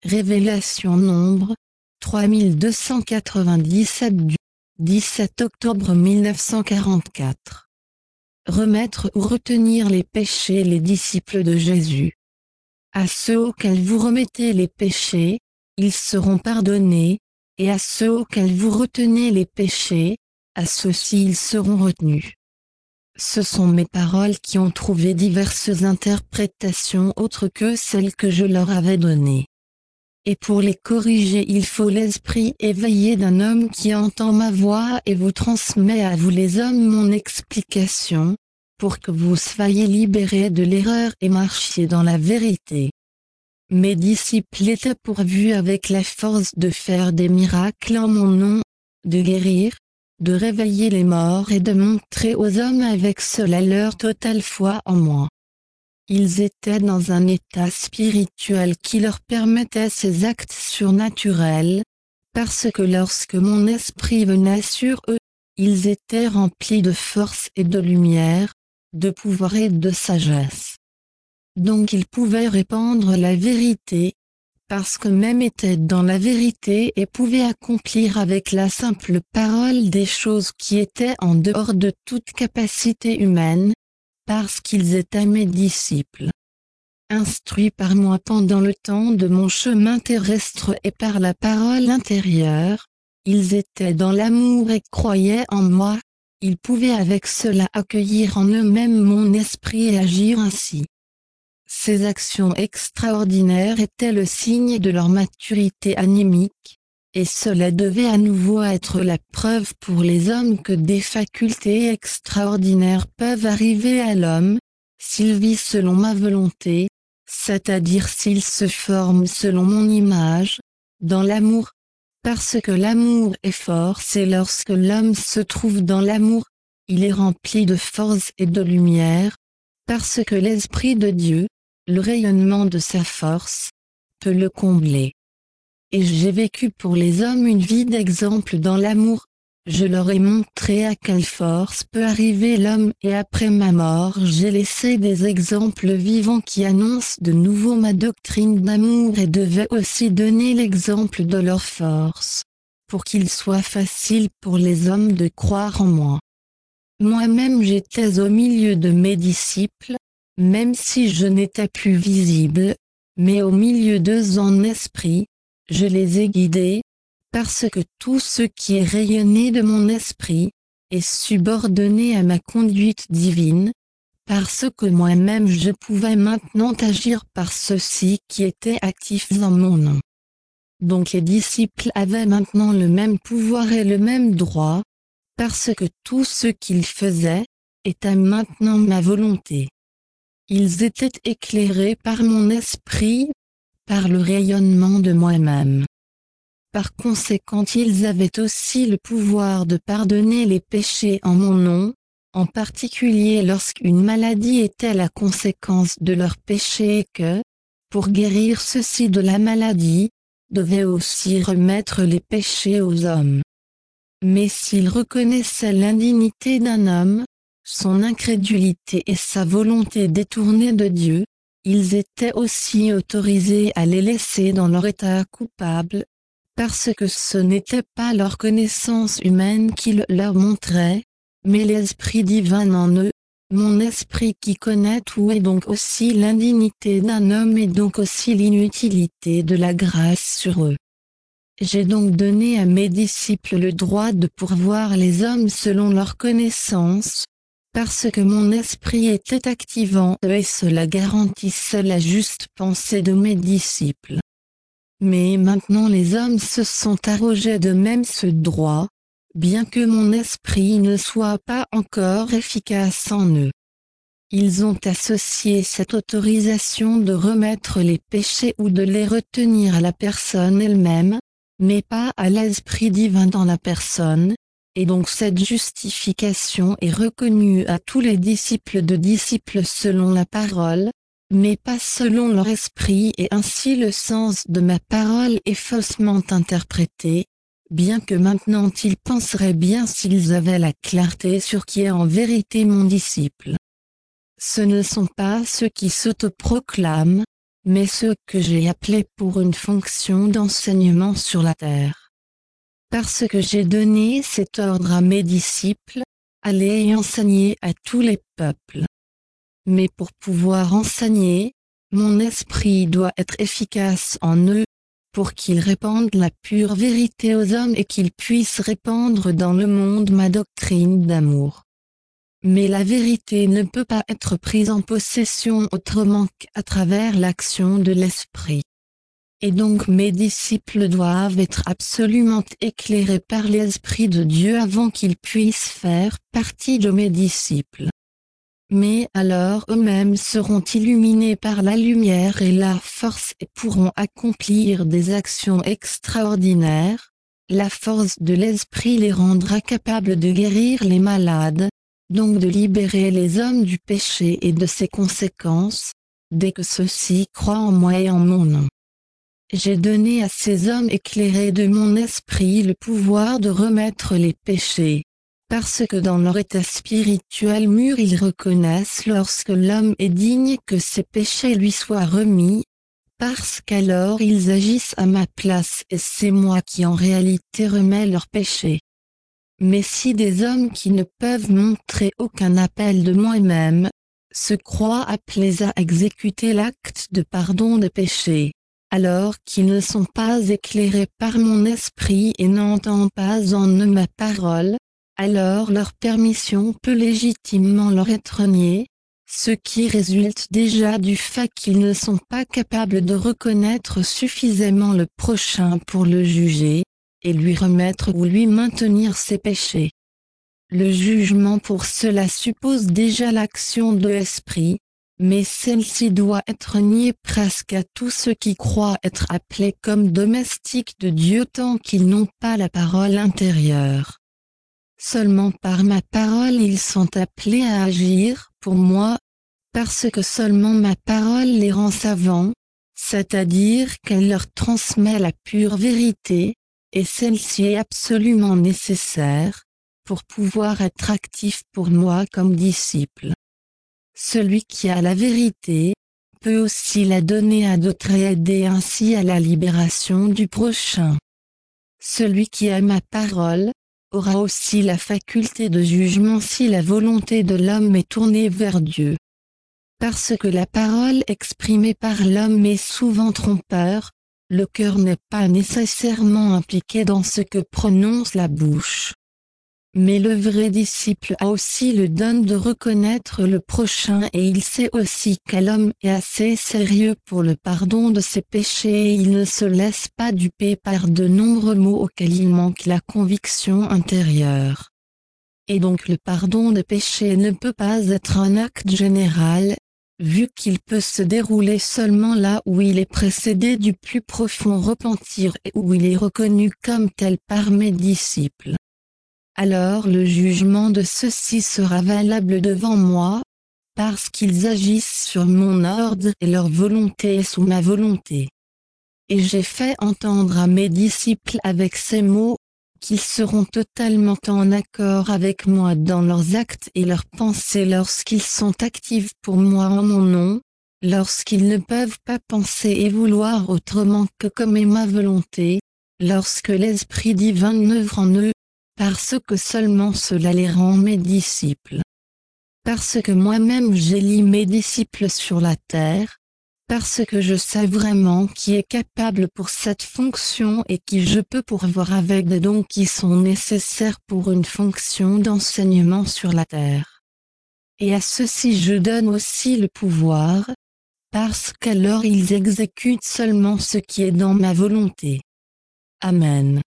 Révélation Nombre, 3297 du 17 octobre 1944. Remettre ou retenir les péchés les disciples de Jésus. À ceux auxquels vous remettez les péchés, ils seront pardonnés, et à ceux auxquels vous retenez les péchés, à ceux-ci ils seront retenus. Ce sont mes paroles qui ont trouvé diverses interprétations autres que celles que je leur avais données. Et pour les corriger il faut l'esprit éveillé d'un homme qui entend ma voix et vous transmet à vous les hommes mon explication, pour que vous soyez libérés de l'erreur et marchiez dans la vérité. Mes disciples étaient pourvus avec la force de faire des miracles en mon nom, de guérir, de réveiller les morts et de montrer aux hommes avec cela leur totale foi en moi. Ils étaient dans un état spirituel qui leur permettait ces actes surnaturels, parce que lorsque mon esprit venait sur eux, ils étaient remplis de force et de lumière, de pouvoir et de sagesse. Donc ils pouvaient répandre la vérité, parce que même étaient dans la vérité et pouvaient accomplir avec la simple parole des choses qui étaient en dehors de toute capacité humaine, parce qu'ils étaient mes disciples. Instruits par moi pendant le temps de mon chemin terrestre et par la parole intérieure, ils étaient dans l'amour et croyaient en moi, ils pouvaient avec cela accueillir en eux-mêmes mon esprit et agir ainsi. Ces actions extraordinaires étaient le signe de leur maturité animique, et cela devait à nouveau être la preuve pour les hommes que des facultés extraordinaires peuvent arriver à l'homme, s'il vit selon ma volonté, c'est-à-dire s'il se forme selon mon image, dans l'amour, parce que l'amour est fort. C'est lorsque l'homme se trouve dans l'amour, il est rempli de force et de lumière, parce que l'Esprit de Dieu, le rayonnement de sa force, peut le combler. Et j'ai vécu pour les hommes une vie d'exemple dans l'amour, je leur ai montré à quelle force peut arriver l'homme et après ma mort j'ai laissé des exemples vivants qui annoncent de nouveau ma doctrine d'amour et devais aussi donner l'exemple de leur force, pour qu'il soit facile pour les hommes de croire en moi. Moi-même j'étais au milieu de mes disciples, même si je n'étais plus visible, mais au milieu d'eux en esprit, je les ai guidés, parce que tout ce qui est rayonné de mon esprit, est subordonné à ma conduite divine, parce que moi-même je pouvais maintenant agir par ceux-ci qui étaient actifs en mon nom. Donc les disciples avaient maintenant le même pouvoir et le même droit, parce que tout ce qu'ils faisaient, était maintenant ma volonté. Ils étaient éclairés par mon esprit, par le rayonnement de moi-même. Par conséquent ils avaient aussi le pouvoir de pardonner les péchés en mon nom, en particulier lorsqu'une maladie était la conséquence de leurs péchés et que, pour guérir ceux-ci de la maladie, devaient aussi remettre les péchés aux hommes. Mais s'ils reconnaissaient l'indignité d'un homme, son incrédulité et sa volonté détournée de Dieu, ils étaient aussi autorisés à les laisser dans leur état coupable, parce que ce n'était pas leur connaissance humaine qui le leur montrait, mais l'Esprit divin en eux, mon esprit qui connaît tout et donc aussi l'indignité d'un homme et donc aussi l'inutilité de la grâce sur eux. J'ai donc donné à mes disciples le droit de pourvoir les hommes selon leur connaissance, parce que mon esprit était activant et cela garantissait la juste pensée de mes disciples. Mais maintenant les hommes se sont arrogés de même ce droit, bien que mon esprit ne soit pas encore efficace en eux. Ils ont associé cette autorisation de remettre les péchés ou de les retenir à la personne elle-même, mais pas à l'Esprit divin dans la personne, et donc cette justification est reconnue à tous les disciples de disciples selon la parole, mais pas selon leur esprit et ainsi le sens de ma parole est faussement interprété, bien que maintenant ils penseraient bien s'ils avaient la clarté sur qui est en vérité mon disciple. Ce ne sont pas ceux qui s'autoproclament, mais ceux que j'ai appelés pour une fonction d'enseignement sur la terre. Parce que j'ai donné cet ordre à mes disciples, allez et enseignez à tous les peuples. Mais pour pouvoir enseigner, mon esprit doit être efficace en eux, pour qu'ils répandent la pure vérité aux hommes et qu'ils puissent répandre dans le monde ma doctrine d'amour. Mais la vérité ne peut pas être prise en possession autrement qu'à travers l'action de l'esprit. Et donc mes disciples doivent être absolument éclairés par l'Esprit de Dieu avant qu'ils puissent faire partie de mes disciples. Mais alors eux-mêmes seront illuminés par la lumière et la force et pourront accomplir des actions extraordinaires. La force de l'Esprit les rendra capables de guérir les malades, donc de libérer les hommes du péché et de ses conséquences, dès que ceux-ci croient en moi et en mon nom. J'ai donné à ces hommes éclairés de mon esprit le pouvoir de remettre les péchés. Parce que dans leur état spirituel mûr ils reconnaissent lorsque l'homme est digne que ses péchés lui soient remis, parce qu'alors ils agissent à ma place et c'est moi qui en réalité remets leurs péchés. Mais si des hommes qui ne peuvent montrer aucun appel de moi-même, se croient appelés à exécuter l'acte de pardon des péchés, alors qu'ils ne sont pas éclairés par mon esprit et n'entendent pas en eux ma parole, alors leur permission peut légitimement leur être niée, ce qui résulte déjà du fait qu'ils ne sont pas capables de reconnaître suffisamment le prochain pour le juger, et lui remettre ou lui maintenir ses péchés. Le jugement pour cela suppose déjà l'action de l'esprit, mais celle-ci doit être niée presque à tous ceux qui croient être appelés comme domestiques de Dieu tant qu'ils n'ont pas la parole intérieure. Seulement par ma parole ils sont appelés à agir pour moi, parce que seulement ma parole les rend savants, c'est-à-dire qu'elle leur transmet la pure vérité, et celle-ci est absolument nécessaire, pour pouvoir être actif pour moi comme disciple. Celui qui a la vérité, peut aussi la donner à d'autres et aider ainsi à la libération du prochain. Celui qui a ma parole, aura aussi la faculté de jugement si la volonté de l'homme est tournée vers Dieu. Parce que la parole exprimée par l'homme est souvent trompeur, le cœur n'est pas nécessairement impliqué dans ce que prononce la bouche. Mais le vrai disciple a aussi le don de reconnaître le prochain et il sait aussi que l'homme est assez sérieux pour le pardon de ses péchés et il ne se laisse pas duper par de nombreux mots auxquels il manque la conviction intérieure. Et donc le pardon des péchés ne peut pas être un acte général, vu qu'il peut se dérouler seulement là où il est précédé du plus profond repentir et où il est reconnu comme tel par mes disciples. Alors le jugement de ceux-ci sera valable devant moi, parce qu'ils agissent sur mon ordre et leur volonté est sous ma volonté. Et j'ai fait entendre à mes disciples avec ces mots, qu'ils seront totalement en accord avec moi dans leurs actes et leurs pensées lorsqu'ils sont actifs pour moi en mon nom, lorsqu'ils ne peuvent pas penser et vouloir autrement que comme est ma volonté, lorsque l'Esprit divin œuvre en eux, parce que seulement cela les rend mes disciples. Parce que moi-même j'élis mes disciples sur la terre, parce que je sais vraiment qui est capable pour cette fonction et qui je peux pourvoir avec des dons qui sont nécessaires pour une fonction d'enseignement sur la terre. Et à ceux-ci je donne aussi le pouvoir, parce qu'alors ils exécutent seulement ce qui est dans ma volonté. Amen.